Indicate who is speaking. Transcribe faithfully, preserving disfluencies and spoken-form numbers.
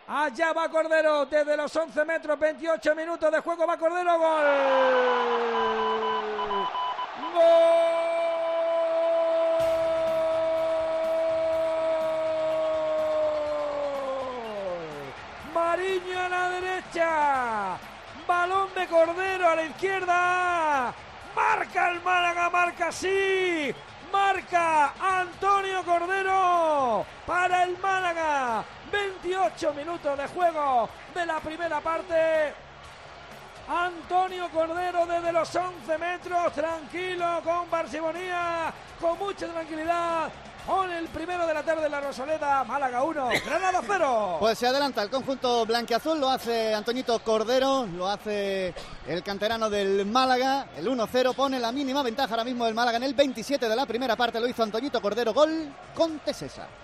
Speaker 1: Allá va Cordero desde los once metros, veintiocho minutos de juego, va Cordero, gol. ¡Gol! Mariño a la derecha, balón de Cordero a la izquierda, marca el Málaga, marca sí, marca Antonio Cordero para el Málaga, veintiocho minutos de juego de la primera parte. Antonio Cordero desde los once metros, tranquilo, con parsimonía, con mucha tranquilidad, con el primero de la tarde en la Rosaleda. Málaga uno, Granada cero.
Speaker 2: Pues se adelanta el conjunto blanquiazul, lo hace Antoñito Cordero, lo hace el canterano del Málaga. El uno cero pone la mínima ventaja ahora mismo del Málaga en el veintisiete de la primera parte, lo hizo Antoñito Cordero, gol con Tesesa.